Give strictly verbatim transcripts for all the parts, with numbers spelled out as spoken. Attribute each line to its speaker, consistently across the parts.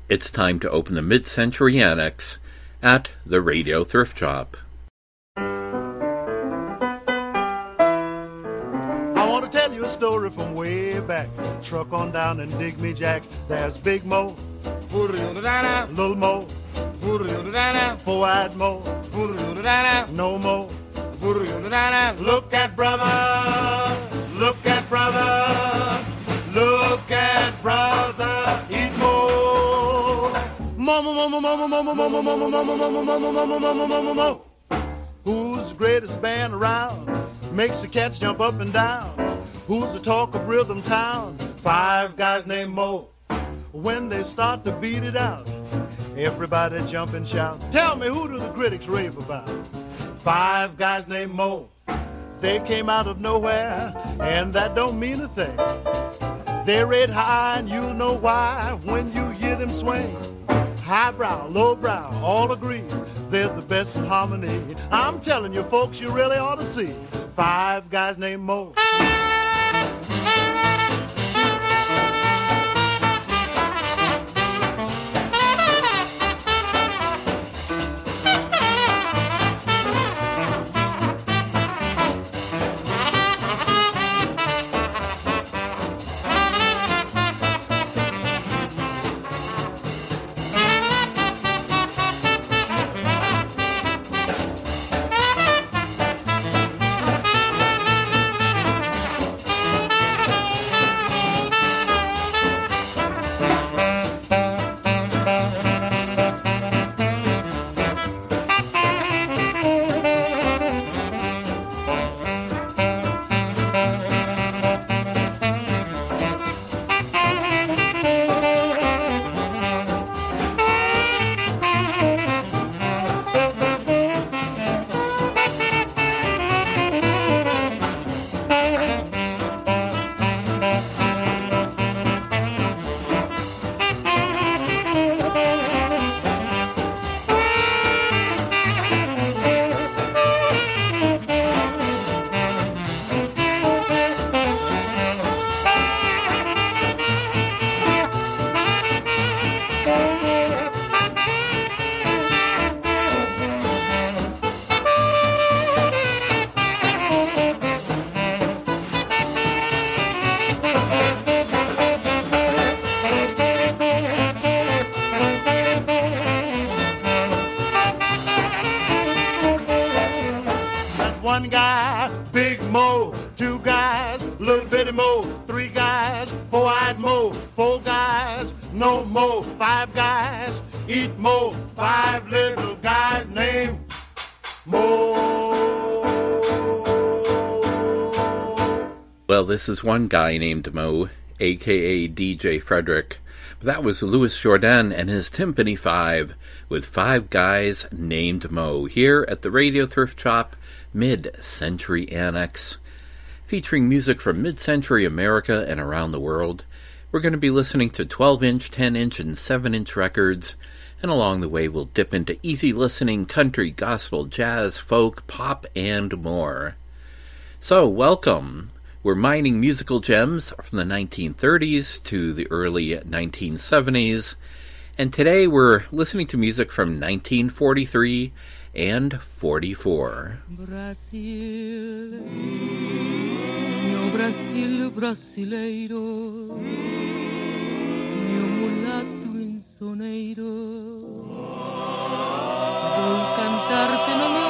Speaker 1: It's time to open the Mid-Century Annex at the Radio Thrift Shop.
Speaker 2: I want to tell you a story from way back. Truck on down and dig me, Jack. There's Big Mo, Little Mo, Four-Eyed Mo, No Mo. Look at brother, look at brother, look at brother, eat mo. Mama, mama, mama, mama, mama, mama, mama, mama, mama, mama, mama, mama, mama. Who's the greatest band around? Makes the cats jump up and down. Who's the talk of Rhythm Town? Five guys named Mo. When they start to beat it out, everybody jump and shout. Tell me, who do the critics rave about? Five guys named Mo. They came out of nowhere, and that don't mean a thing. They're red high, and you'll know why when you hear them swing. Highbrow, lowbrow, all agree they're the best in harmony. I'm telling you, folks, you really ought to see Five guys named Mo. One guy, Big Mo. Two guys, Little Bitty Mo. Three guys, Four-Eyed Mo. Four guys, No Mo. Five guys, Eat Mo. Five little guys named Mo.
Speaker 1: Well, this is one guy named Mo, a k a. D J Frederick. But that was Louis Jordan and his Timpani Five, with Five Guys Named Mo, here at the Radio Thrift Shop Mid-Century Annex, featuring music from mid-century America and around the world. We're going to be listening to twelve-inch, ten-inch, and seven-inch records, and along the way we'll dip into easy listening country, gospel, jazz, folk, pop, and more. So, welcome. We're mining musical gems from the nineteen thirties to the early nineteen seventies, and today we're listening to music from nineteen forty-three and forty-four.
Speaker 3: Brasil, meu Brasil brasileiro, meu mulato insoneiro, vou cantar-te no meus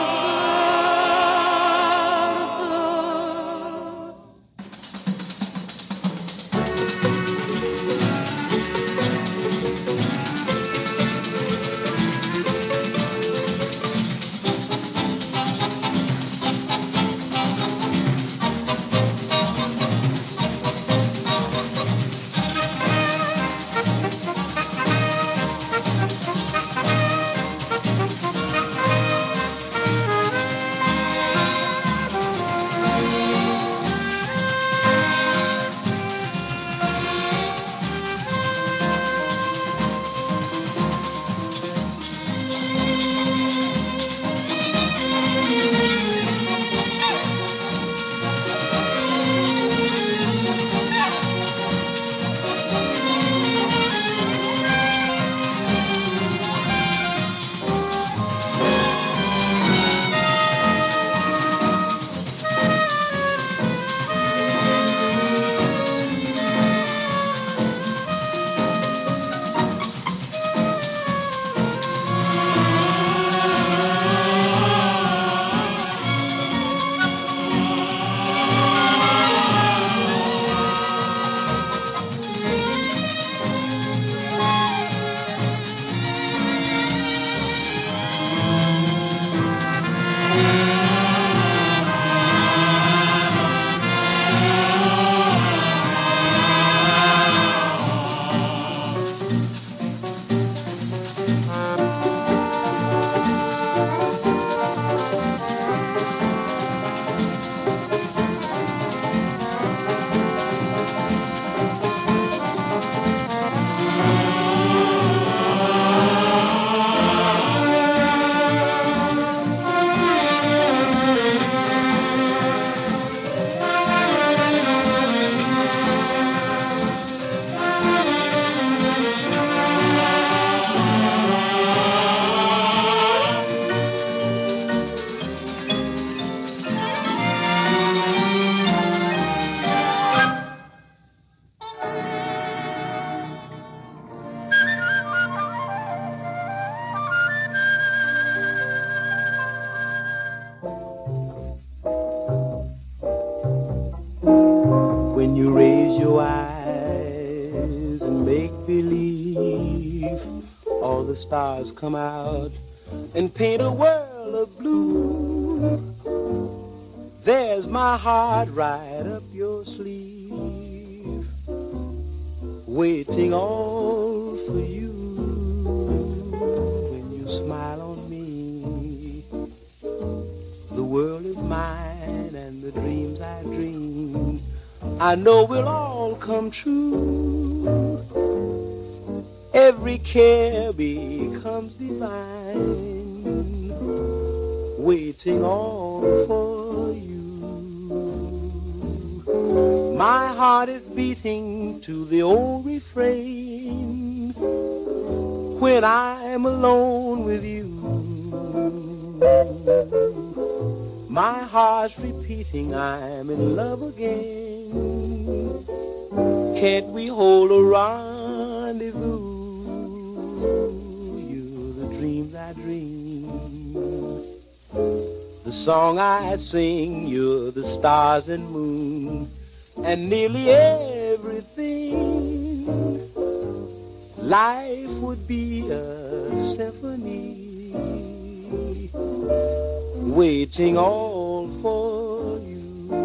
Speaker 4: the stars come out and paint a world of blue. There's my heart right up your sleeve, waiting all for you. When you smile on me, the world is mine, and the dreams I dream, I know will all come true. Every care becomes divine, waiting all for you. My heart is beating to the old refrain when I'm alone with you. My heart's repeating I'm in love again. Can't we hold a rendezvous? You're the dreams I dream, the song I sing. You're the stars and moon, and nearly everything. Life would be a symphony, waiting all for you.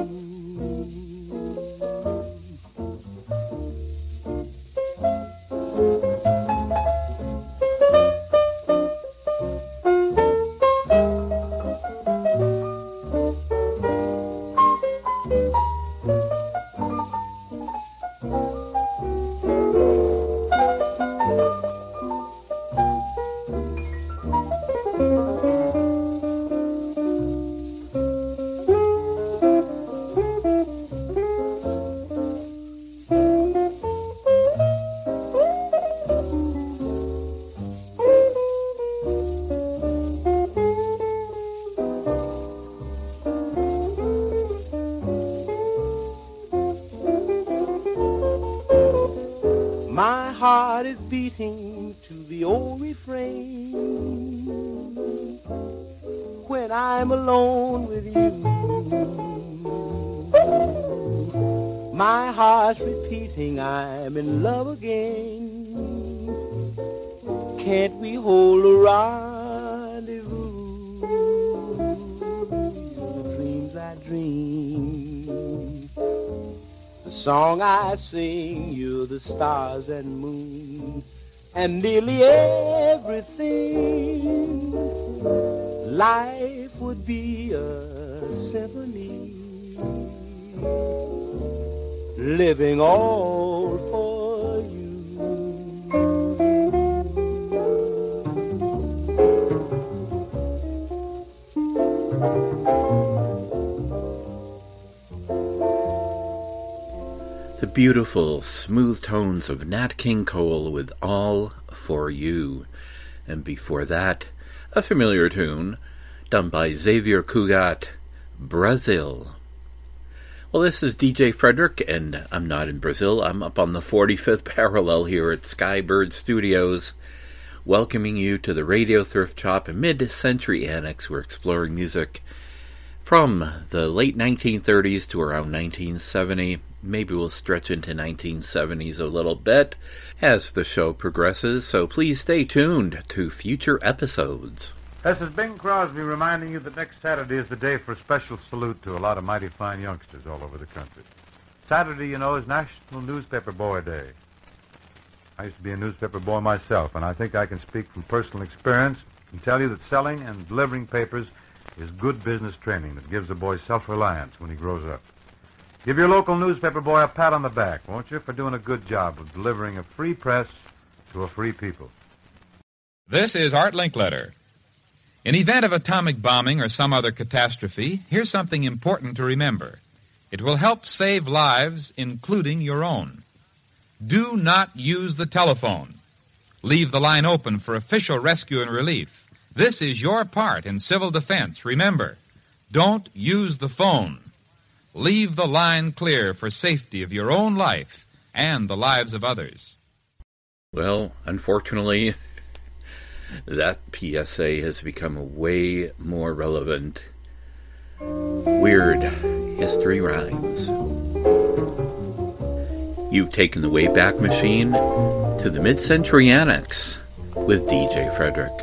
Speaker 4: My heart is beating to the old refrain when I'm alone with you. My heart's repeating I'm in love again. Can't we hold a rendezvous? The dreams I dream, the song I sing. You're the stars and moon, and nearly everything. Life would be a symphony, living all for you.
Speaker 1: The beautiful, smooth tones of Nat King Cole with All For You. And before that, a familiar tune done by Xavier Cugat, Brazil. Well, this is D J Frederick, and I'm not in Brazil. I'm up on the forty-fifth parallel here at Skybird Studios, welcoming you to the Radio Thrift Shop and Mid-Century Annex. We're exploring music from the late nineteen thirties to around nineteen seventy. Maybe we'll stretch into nineteen seventies a little bit as the show progresses, so please stay tuned to future episodes.
Speaker 5: This is Bing Crosby reminding you that next Saturday is the day for a special salute to a lot of mighty fine youngsters all over the country. Saturday, you know, is National Newspaper Boy Day. I used to be a newspaper boy myself, and I think I can speak from personal experience and tell you that selling and delivering papers is good business training that gives a boy self-reliance when he grows up. Give your local newspaper boy a pat on the back, won't you, for doing a good job of delivering a free press to a free people.
Speaker 6: This is Art Linkletter. In event of atomic bombing or some other catastrophe, here's something important to remember. It will help save lives, including your own. Do not use the telephone. Leave the line open for official rescue and relief. This is your part in civil defense. Remember, don't use the phone. Leave the line clear for safety of your own life and the lives of others.
Speaker 1: Well, unfortunately, that P S A has become way more relevant. Weird history rhymes. You've taken the Wayback Machine to the Mid-Century Annex with D J Frederick.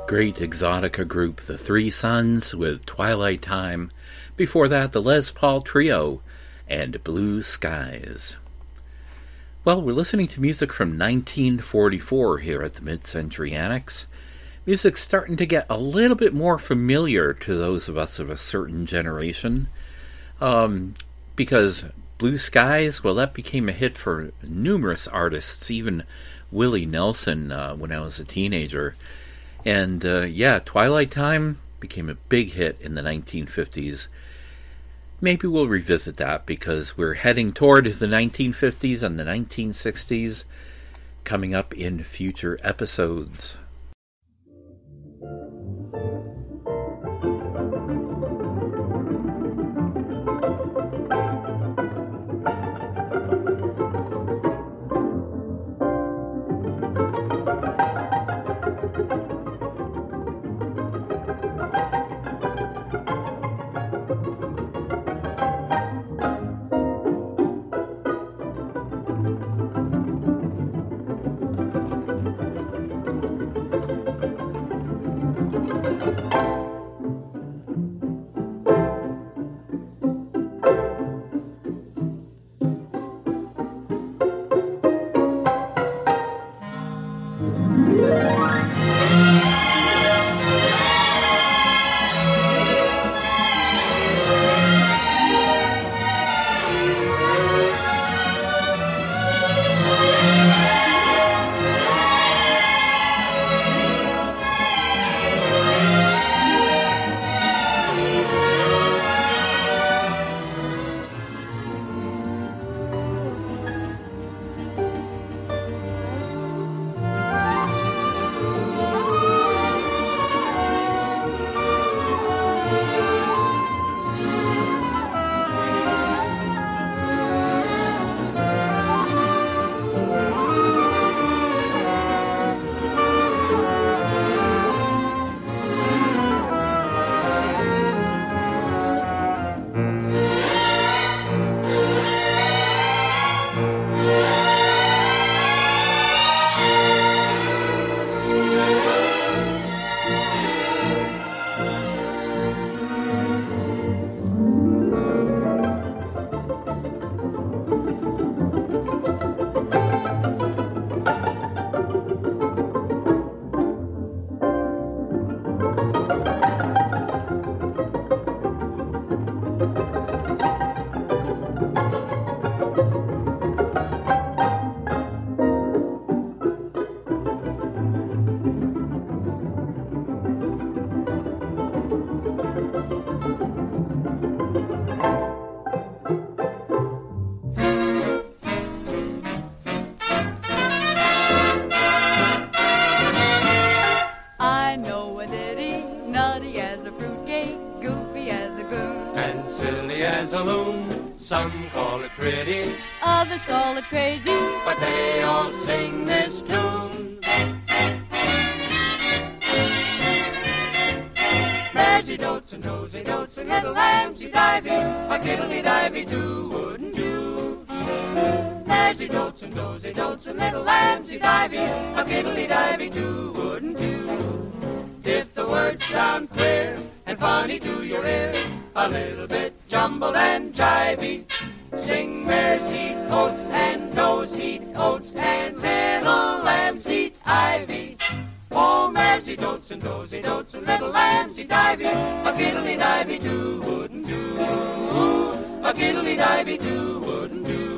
Speaker 1: Great Exotica group, the Three Sons, with Twilight Time. Before that, the Les Paul Trio and Blue Skies. Well, we're listening to music from nineteen forty-four here at the Mid-Century Annex. Music's starting to get a little bit more familiar to those of us of a certain generation. Um, because Blue Skies, well, that became a hit for numerous artists, even Willie Nelson uh, when I was a teenager. And uh, yeah, Twilight Time became a big hit in the nineteen fifties. Maybe we'll revisit that because we're heading toward the nineteen fifties and the nineteen sixties coming up in future episodes.
Speaker 7: Some call it pretty,
Speaker 3: others call it crazy,
Speaker 7: but they all sing this tune. Mersey dotes and dozy dotes and little lambsy divey, a kiddly divey do wouldn't do. Mersey dotes and dozy dotes and little lambsy divey, a kiddly divey do wouldn't do. If the words sound queer and funny to your ear, a little bit jumbled and jivey, sing mares eat oats and does eat oats and little lambs eat ivy. Oh, mares eat oats and does eat oats and little lambs eat ivy, a kiddly divey do wouldn't do, a kiddly divey do wouldn't do.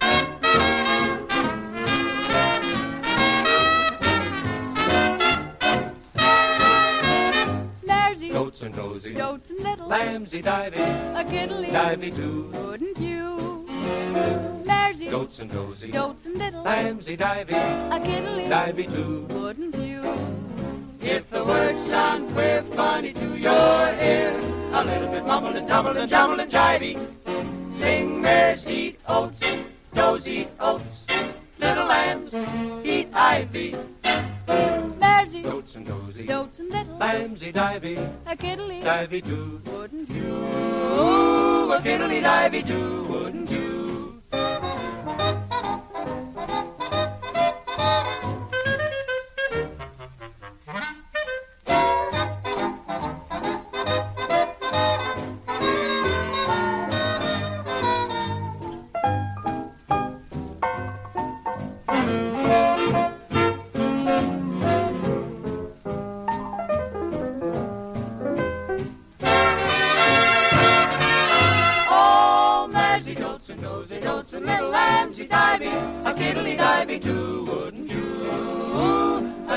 Speaker 7: Dotes and dozy,
Speaker 3: dotes and little
Speaker 7: lambsy divey,
Speaker 3: a kiddly
Speaker 7: divey do,
Speaker 3: wouldn't you? Mersey,
Speaker 7: dotes and dozy,
Speaker 3: dotes and little
Speaker 7: lambsy divey,
Speaker 3: a kiddly
Speaker 7: divey do,
Speaker 3: wouldn't you?
Speaker 7: If the words sound queer, funny to your ear, a little bit mumbled and tumbled and jumbled and jivey, sing mares eat oats, does eat oats, little lambs eat ivy.
Speaker 3: Mersey,
Speaker 7: dotes and dozy,
Speaker 3: dotes and little
Speaker 7: lambsy divey,
Speaker 3: a kiddly
Speaker 7: divey do,
Speaker 3: wouldn't you?
Speaker 7: a kiddly divey do, wouldn't you?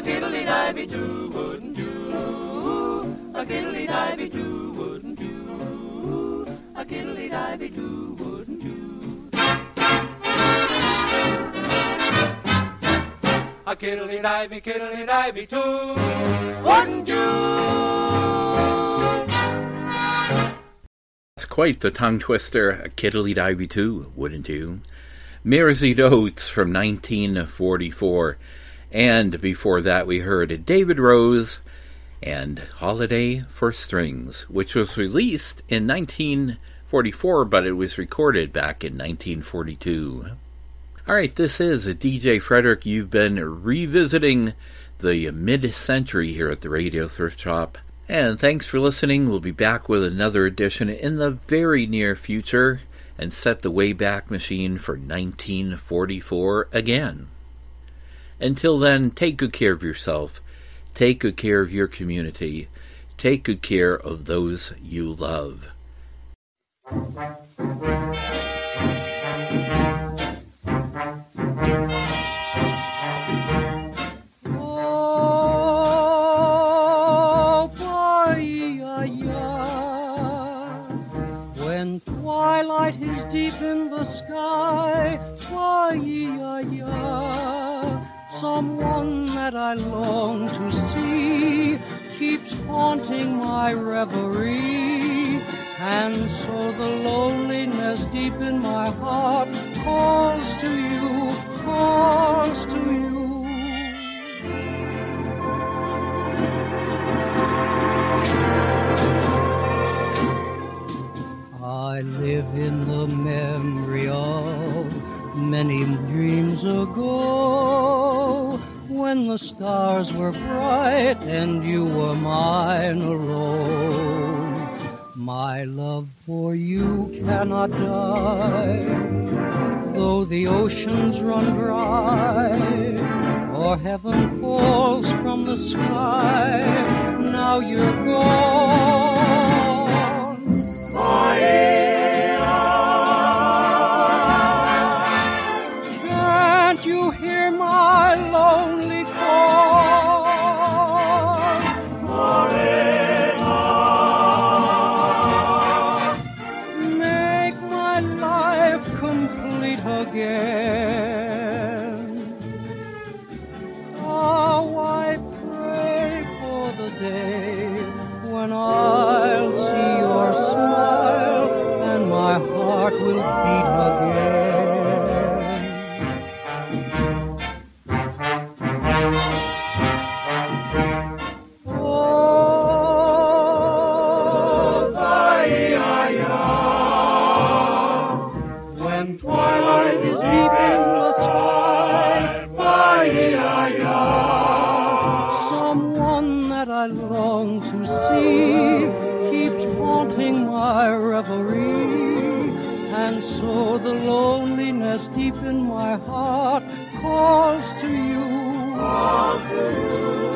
Speaker 7: a kiddly-divey do, wouldn't do. A kiddly-divey do, wouldn't do. A kiddly-divey do, wouldn't do. A kiddly-divey, kiddly-divey too, wouldn't do.
Speaker 1: It's quite the tongue twister, a kiddly-divey too, wouldn't you? Mairzy Doats from nineteen forty-four. And before that we heard David Rose and Holiday for Strings, which was released in nineteen forty-four, but it was recorded back in nineteen forty-two. All right, this is D J Frederick. You've been revisiting the mid-century here at the Radio Thrift Shop. And thanks for listening. We'll be back with another edition in the very near future and set the Wayback Machine for nineteen forty-four again. Until then, take good care of yourself. Take good care of your community. Take good care of those you love.
Speaker 8: Twilight is deep in the sky, why-yi-ya-ya. Someone that I long to see keeps haunting my reverie, and so the loneliness deep in my heart calls to you, calls to you. I live in the memory of many dreams ago, when the stars were bright and you were mine alone. My love for you cannot die, though the oceans run dry, or heaven falls from the sky. Now you're gone, my can't you hear my lonely call? Morena, make my life complete again. Oh, I pray for the day when I'll see your smile and my heart will beat again. I long to see keeps haunting my reverie, and so the loneliness deep in my heart calls to you. Calls to you.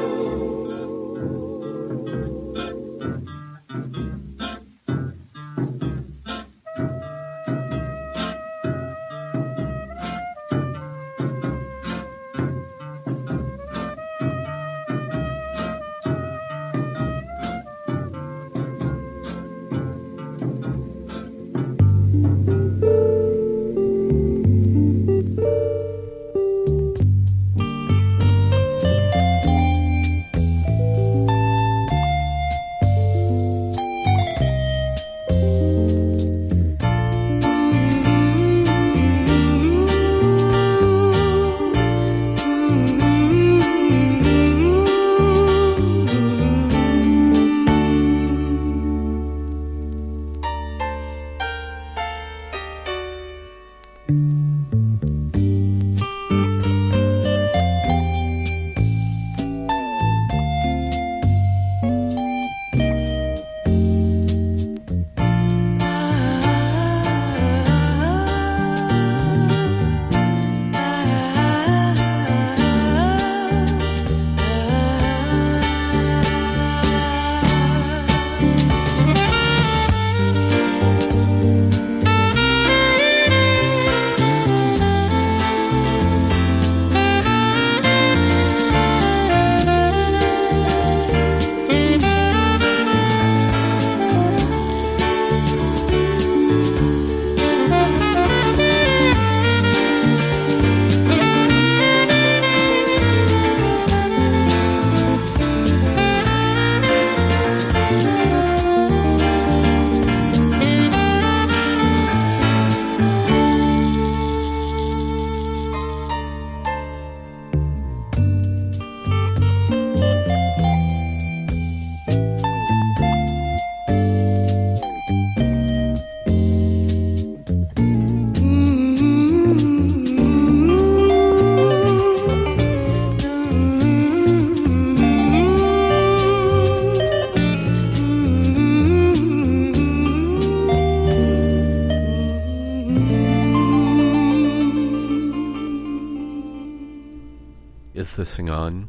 Speaker 1: Is this thing on?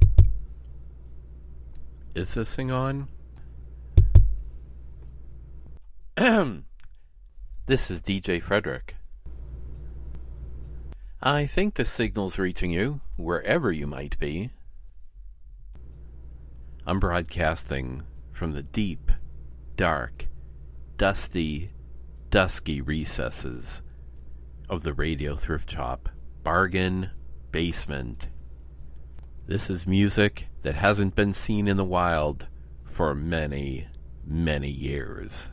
Speaker 1: Is this thing on? This is D J Frederick. I think the signal's reaching you, wherever you might be. I'm broadcasting from the deep, dark, dusty, dusky recesses of the Radio Thrift Shop bargain basement. This is music that hasn't been seen in the wild for many, many years.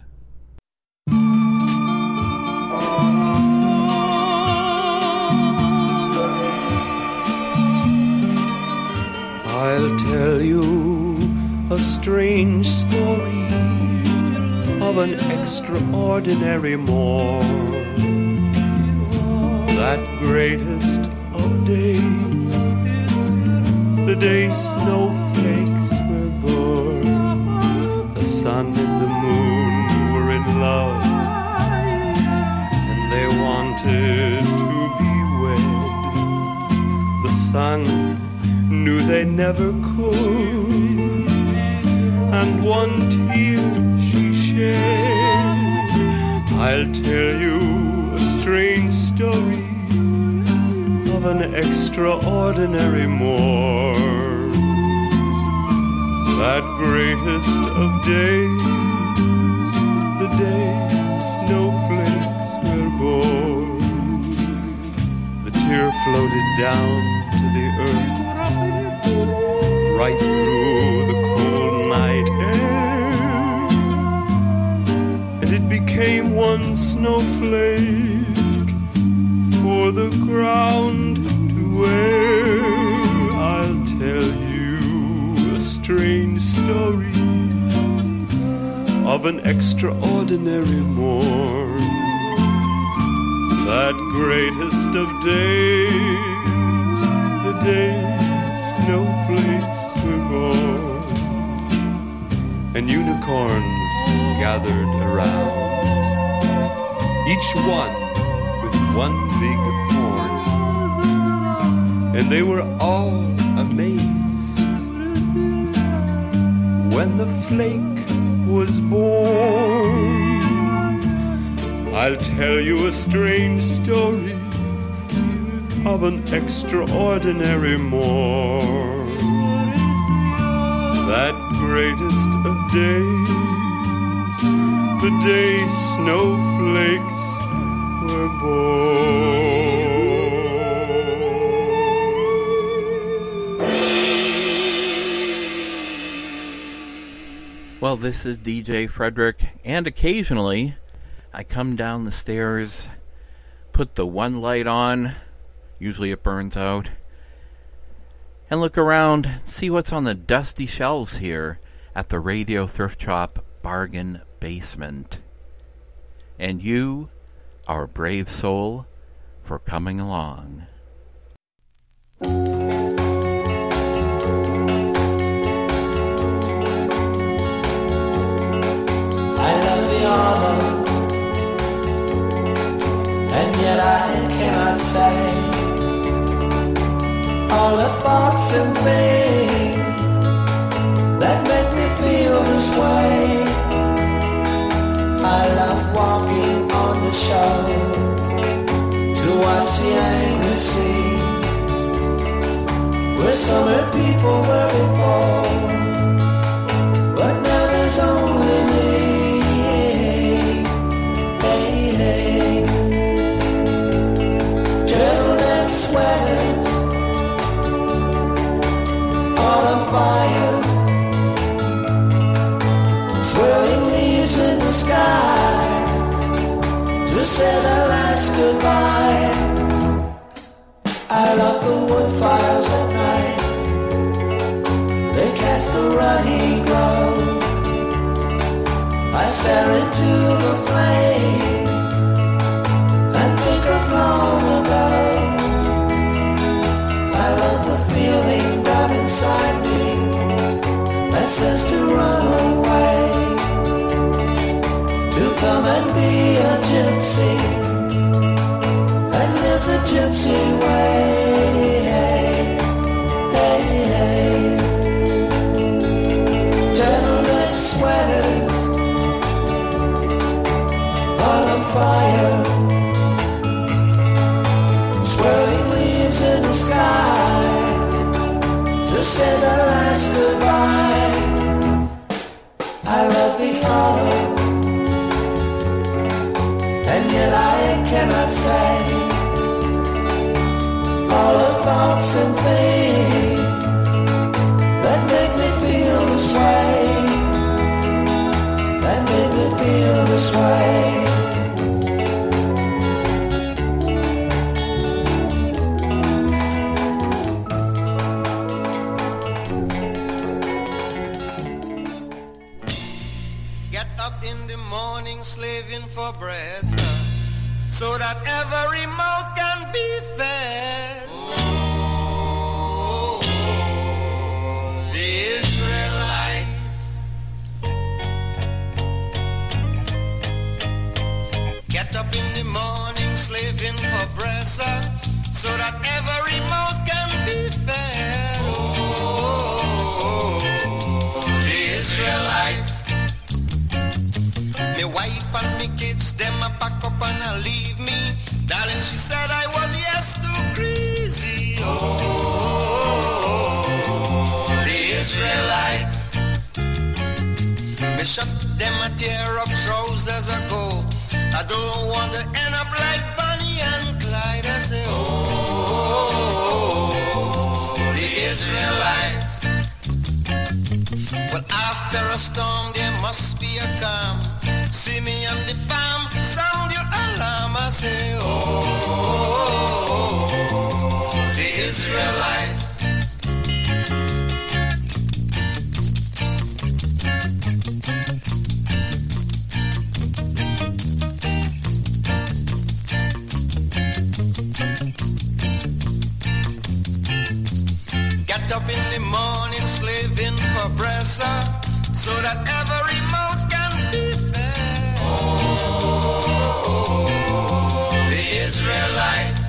Speaker 4: I'll tell you a strange story of an extraordinary morn, that greatest of days, the day snowflakes were born. The sun and the moon were in love, and they wanted to be wed. The sun knew they never could, and one tear she shed. I'll tell you a strange story of an extraordinary morn, that greatest of days, the day snowflakes were born. The tear floated down to the earth, right through the cold night air, and it became one snowflake for the ground to wear. I'll tell you a strange story of an extraordinary morn, that greatest of days, the day snowflakes were born, and unicorns gathered around, each one with one big horn, and they were all amazed when the flake was born. I'll tell you a strange story of an extraordinary morn, that greatest of days, the day snowflakes were born.
Speaker 1: Well, this is D J Frederick, and occasionally I come down the stairs, put the one light on, usually it burns out, and look around, see what's on the dusty shelves here at the Radio Thrift Shop bargain basement. And you are a brave soul for coming along.
Speaker 9: I love the autumn, and yet I cannot say all the thoughts and things that make me feel this way. I love walking on the shore to watch the angry sea, where summer people were before, but now there's only me. Hey, hey. Turtleneck sweaters, autumn fires, swirling leaves in the sky to say the last goodbye. I love the wood fires at night, they cast a ruddy glow. I stare into the flame and think of long ago. I love the feeling down inside me that says to run away, to come and be a gypsy and live the gypsy way. last goodbye. I love the autumn, and yet I cannot say all the thoughts and things that make me feel this way, that make me feel this way.
Speaker 10: Slaving for bread, so that every mouth can be fed. Oh, the Israelites. Get up in the morning, slaving for bread, so that every mouth can be fed. Oh, the Israelites. Me wife and me kids, them a pack up and a leave me. Darling, she said I was yes too crazy. Oh, the Israelites. Me shut them a tear up trousers ago. I don't want to end up like Bonnie and Clyde. I say, oh, the Israelites. Well, after a storm, there must be a calm. See me on the farm, sound your alarm. I say, oh, the Israelites. Get up in the morning, slaving for bread, so that every mouth can be fed. Oh, the Israelites.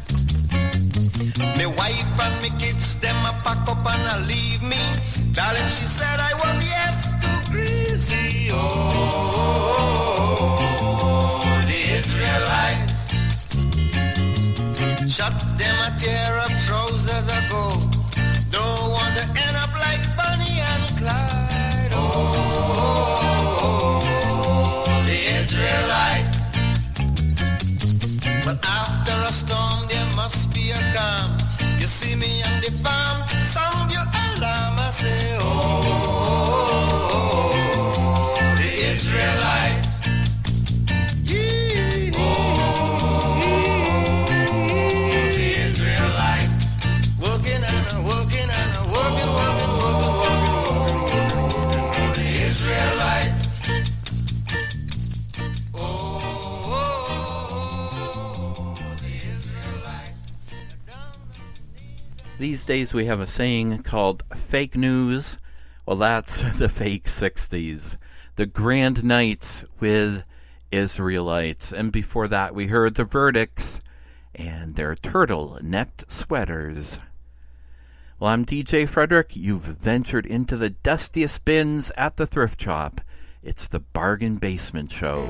Speaker 10: Me wife and me kids, them a pack up and a leave me. Darling, she said I was yes too crazy. Oh, the Israelites. Shut them a tear up trousers ago. Don't want to end up like Bonnie and Clyde. Oh, the Israelites. But after a storm, there must be a calm. You see me on the farm, sound your alarm. I say, oh, the Israelites. Yeah. Oh, the Israelites. Working and a working and a working, working, working, working, working, working, the Israelites. Oh, oh, the Israelites.
Speaker 1: These days we have a saying called fake news. Well, that's the fake sixties. The Grand Nights with Israelites. And before that we heard the Verdicts and their turtle-necked sweaters. Well, I'm D J Frederick. You've ventured into the dustiest bins at the thrift shop. It's the Bargain Basement Show.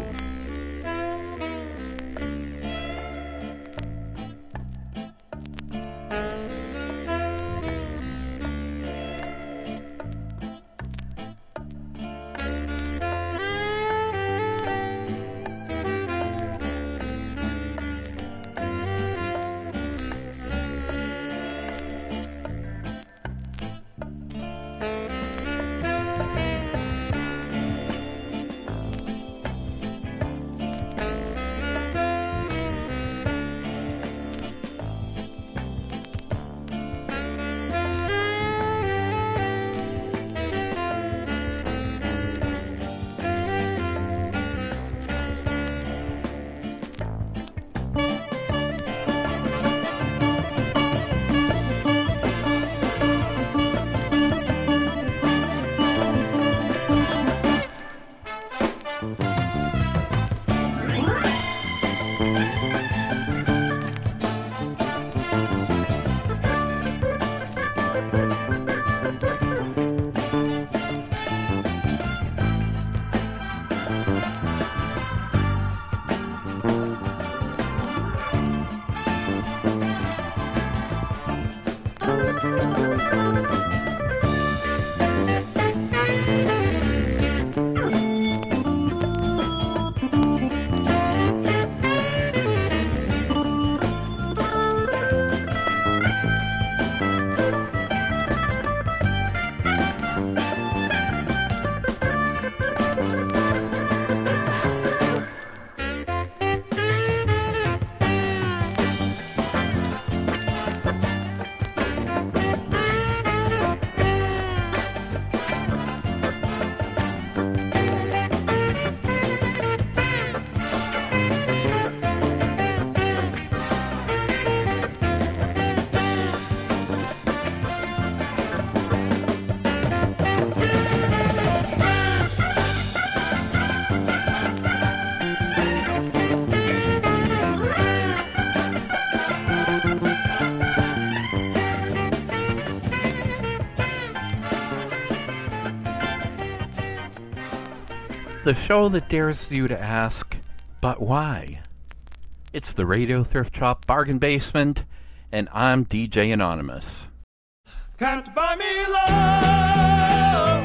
Speaker 1: The show that dares you to ask, but why? It's the Radio Thrift Shop Bargain Basement, and I'm D J Anonymous.
Speaker 11: Can't buy me love.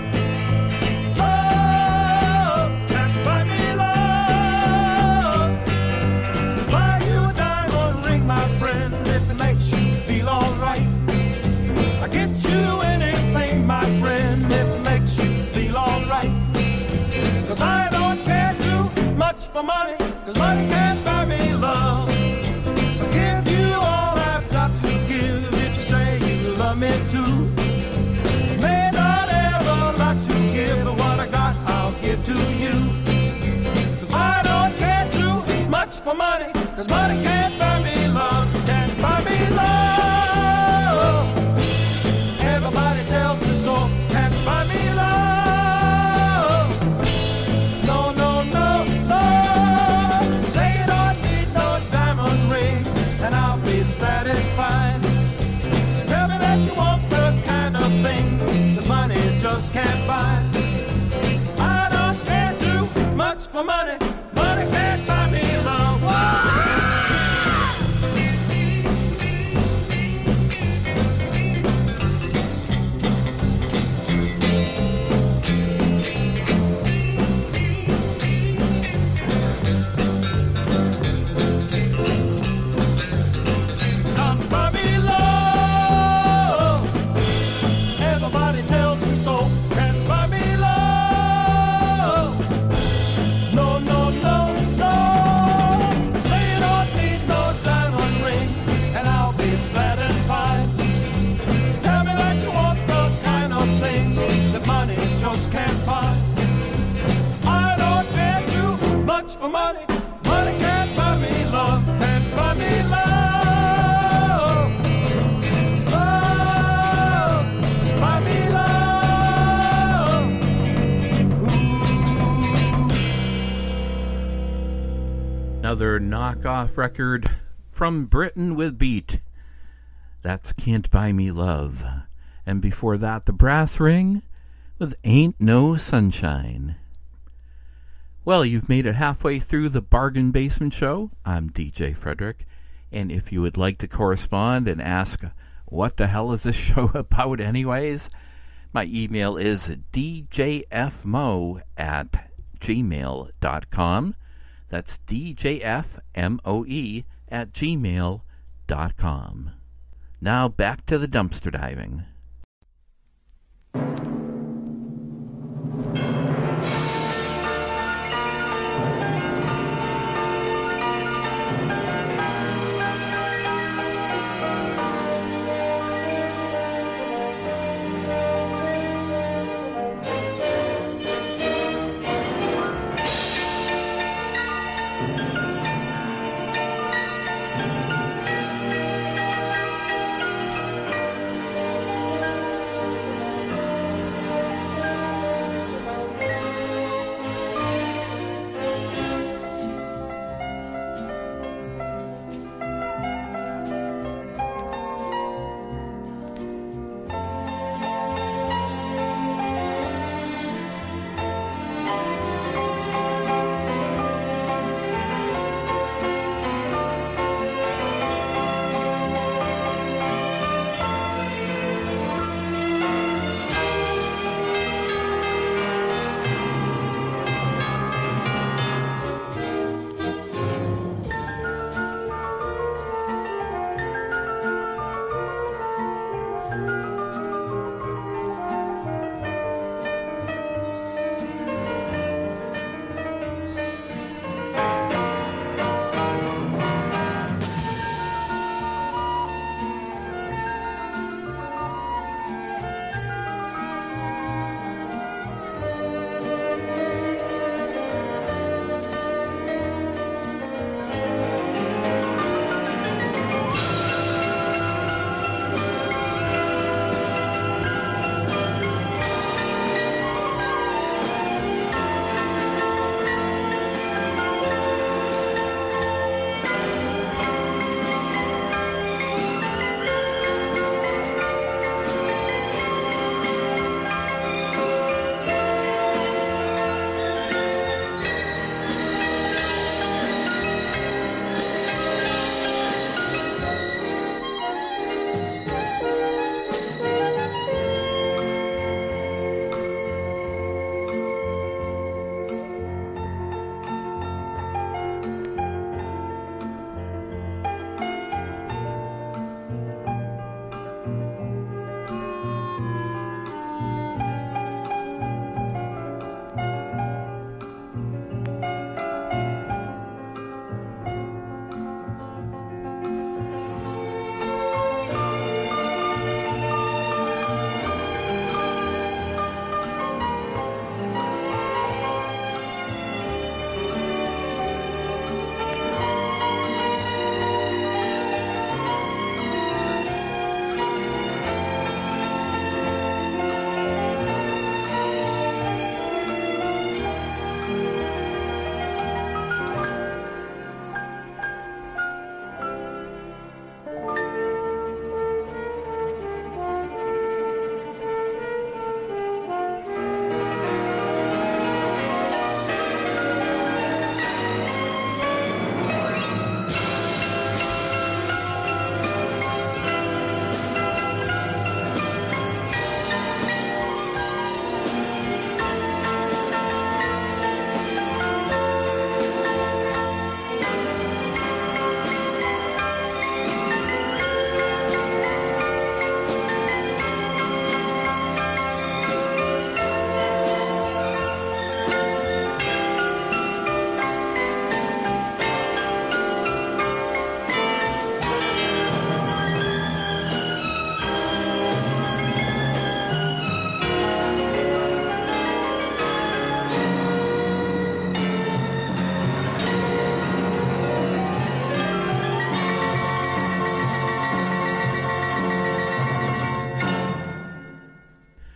Speaker 11: Love can't buy me love. Buy you a diamond ring, my friend, if it makes you feel alright. I get you anything, my friend, if it makes you feel alright. Cause I don't care too much for money, cause money can't buy me love. I'll give you all I've got to give if you say you love me too. May not ever lot to give, but what I got I'll give to you. Cause I don't care too much for money, cause money can't buy me love. Can't buy me love. Everybody tells me so. Can't buy me love. Satisfied. Tell me that you want the kind of thing that money just can't buy. I don't care too much for money. Money can't buy me love. For money, money can't buy me love, can't buy me love, love, buy me love. Ooh.
Speaker 1: Another knockoff record from Britain with Beat. That's Can't Buy Me Love. And before that, the Brass Ring with Ain't No Sunshine. Well, you've made it halfway through the Bargain Basement Show. I'm D J Frederick, and if you would like to correspond and ask, what the hell is this show about anyways? My email is d j f mo at gmail dot com. That's D J F M O E at gmail dot com. Now back to the dumpster diving.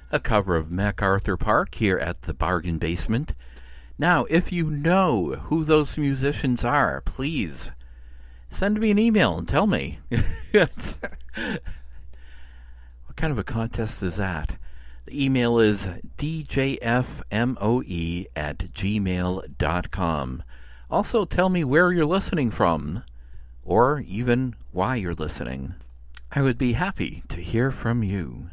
Speaker 1: a cover of MacArthur Park here at the Bargain Basement. Now, if you know who those musicians are, please send me an email and tell me. What kind of a contest is that? The email is d j f m o e at gmail dot com. Also, tell me where you're listening from, or even why you're listening. I would be happy to hear from you.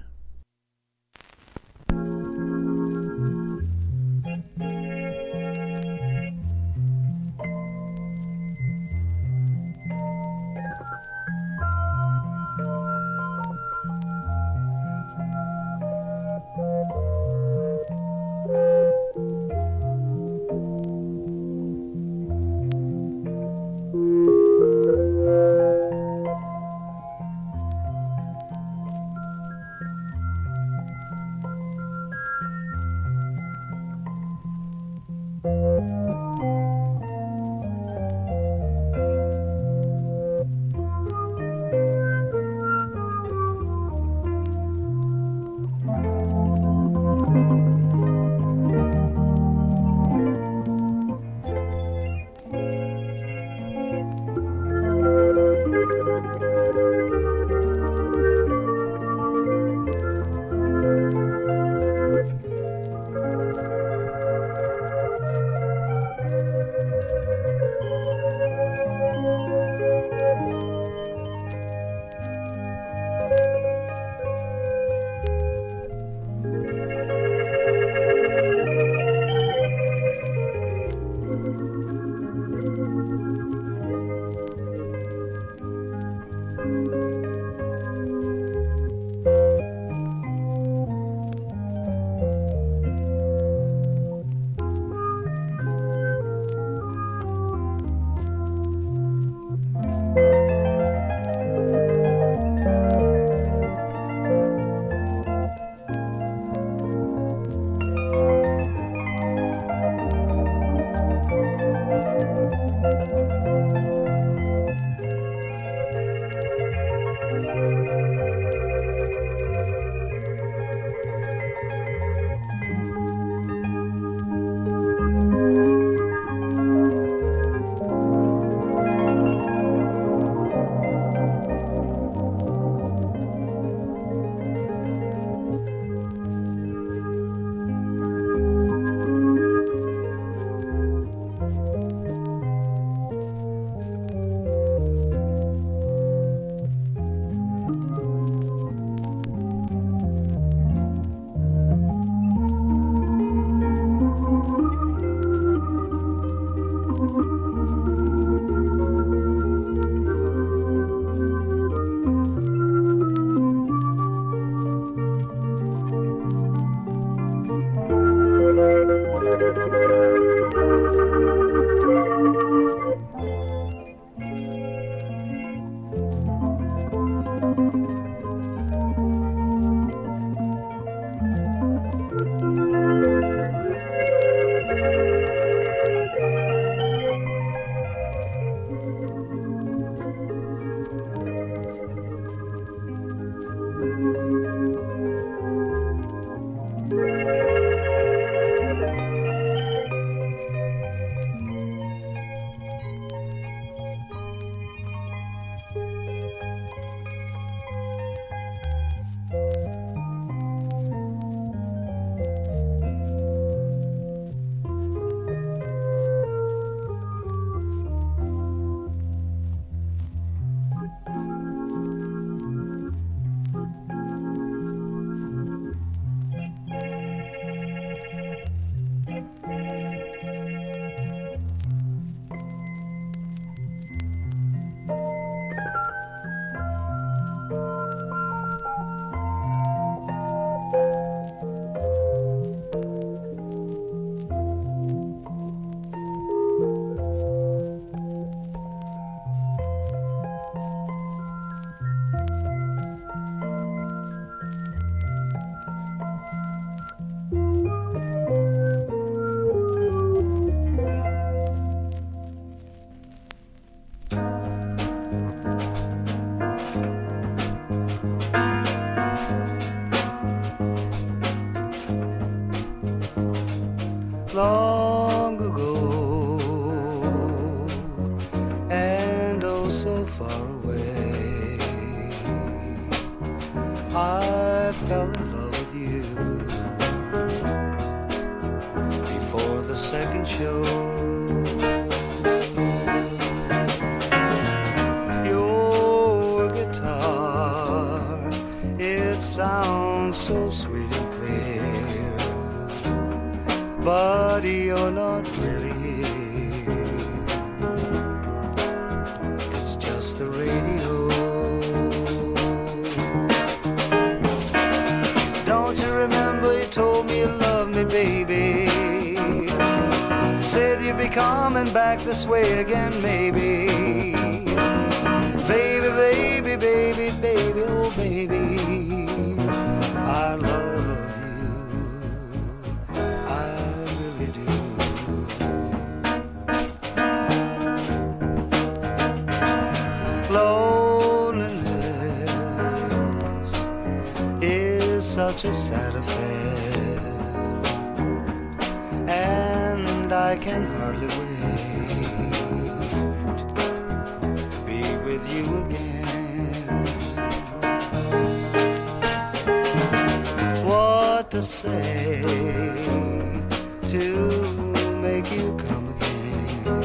Speaker 9: long ago, and oh so far away. I fell in love with you before the second show. Your guitar, it sounds so sweet and clear, but you're not really here. It's just the radio. Don't you remember you told me you loved me, baby? You said you'd be coming back this way again, maybe. Baby, baby, baby, baby, oh baby, I love you, I really do. Loneliness is such a sad affair, and I can hardly wait to be with you again. What to say to make you come again?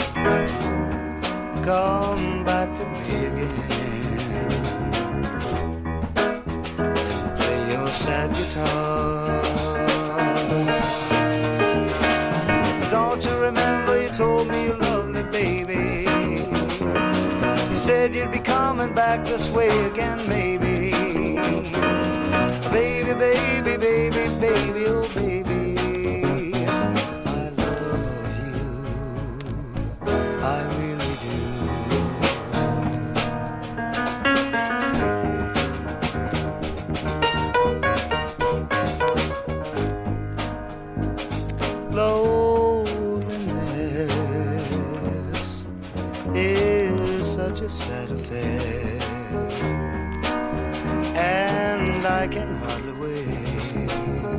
Speaker 9: Come back to me again. Play your sad guitar. Don't you remember you told me you loved me, baby? You said you'd be coming back this way again, maybe. Baby, baby, baby, baby, oh baby, I love you, I really do. Loneliness is such a sad affair, and I can hardly wait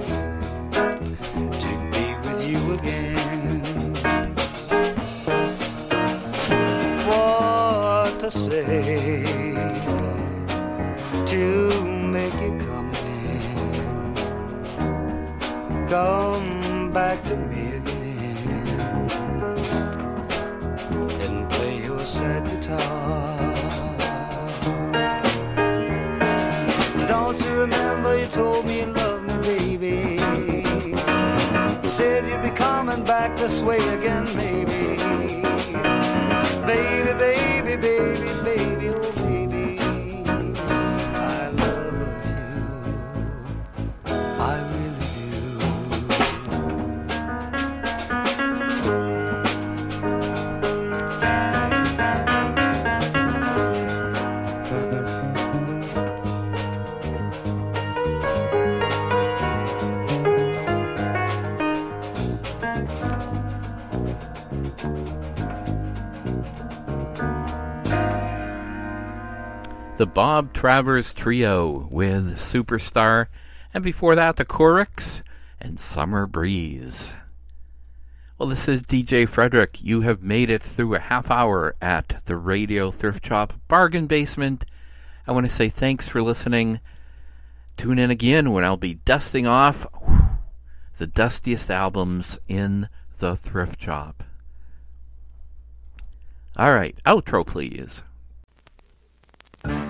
Speaker 9: to be with you again. What to say to make you come again? Come back to me again and play your sad guitar. Don't you remember you told me you loved me, baby? You said you'd be coming back this way again, maybe. Baby, baby, baby, baby, oh baby, I love you, I really
Speaker 1: The Bob Travers Trio with Superstar, and before that the Corricks and Summer Breeze. Well, this is D J Frederick. You have made it through a half hour at the Radio Thrift Shop Bargain Basement. I want to say thanks for listening. Tune in again when I'll be dusting off the dustiest albums in the thrift shop. All right, outro please.